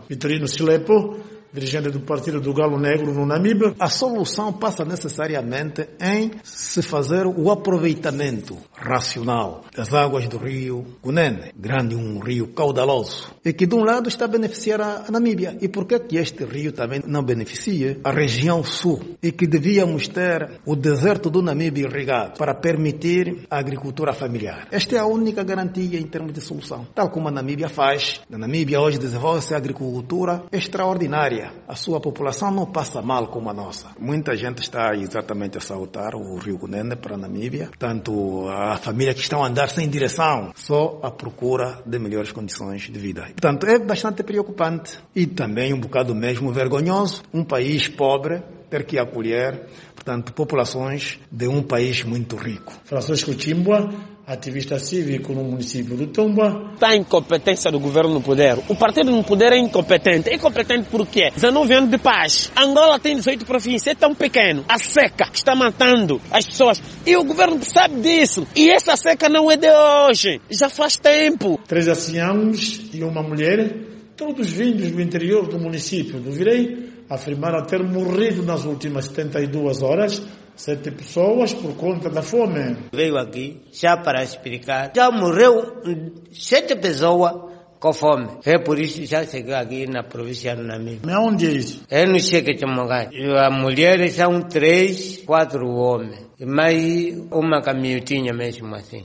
Vitorino Silepo, dirigente do Partido do Galo Negro no Namíbia. A solução passa necessariamente em se fazer o aproveitamento racional das águas do rio Cunene, um rio caudaloso, e que de um lado está a beneficiar a Namíbia. E por que este rio também não beneficia a região sul? E que devíamos ter o deserto do Namíbia irrigado para permitir a agricultura familiar. Esta é a única garantia em termos de solução. Tal como a Namíbia faz. Na Namíbia hoje desenvolve-se a agricultura extraordinária. A sua população não passa mal como a nossa. Muita gente está exatamente a saltar o rio Cunene para a Namíbia. Tanto a família que estão a andar sem direção, só à procura de melhores condições de vida. Portanto, é bastante preocupante e também um bocado mesmo vergonhoso um país pobre ter que acolher, portanto, populações de um país muito rico. Francisco Chimbwa, ativista cívico no município do Tomba. Está a incompetência do governo no poder. O partido no poder é incompetente. É incompetente por quê? 19 anos de paz. Angola tem 18 províncias. É tão pequeno. A seca que está matando as pessoas. E o governo sabe disso. E essa seca não é de hoje. Já faz tempo. 3 anciãos e uma mulher, todos vindos do interior do município do Virei, afirmaram ter morrido nas últimas 72 horas 7 pessoas por conta da fome. Veio aqui já para explicar. Já morreu 7 pessoas com fome. É por isso que já cheguei aqui na província do Namíbia. Mas onde é isso? É no Chequetemogai. As mulheres são 3, 4 homens. Mas uma caminhotinha mesmo assim.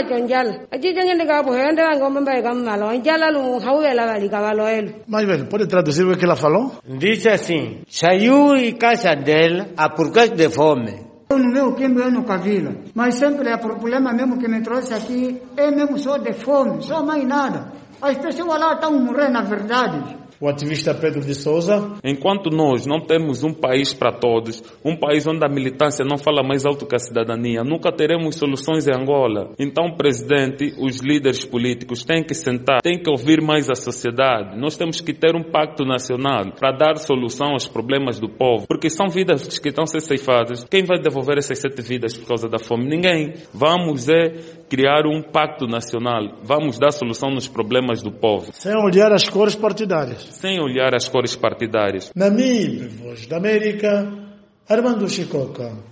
Mas velho, pode traduzir o que ela falou? Disse assim, saiu em casa dela por causa de fome. Eu no meu tempo eu nunca vi, mas sempre o problema mesmo que me trouxe aqui é mesmo só de fome, só mais nada. As pessoas lá estão morrendo na verdade. O ativista Pedro de Souza. Enquanto nós não temos um país para todos, um país onde a militância não fala mais alto que a cidadania, nunca teremos soluções em Angola. Então o presidente, os líderes políticos têm que sentar, têm que ouvir mais a sociedade. Nós temos que ter um pacto nacional para dar solução aos problemas do povo, porque são vidas que estão a ser ceifadas. Quem vai devolver essas 7 vidas por causa da fome? Ninguém. Vamos criar um pacto nacional. Vamos dar solução nos problemas do povo. Sem olhar as cores partidárias. Sem olhar as cores partidárias. Namíbia, Voz da América, Armando Chicoca.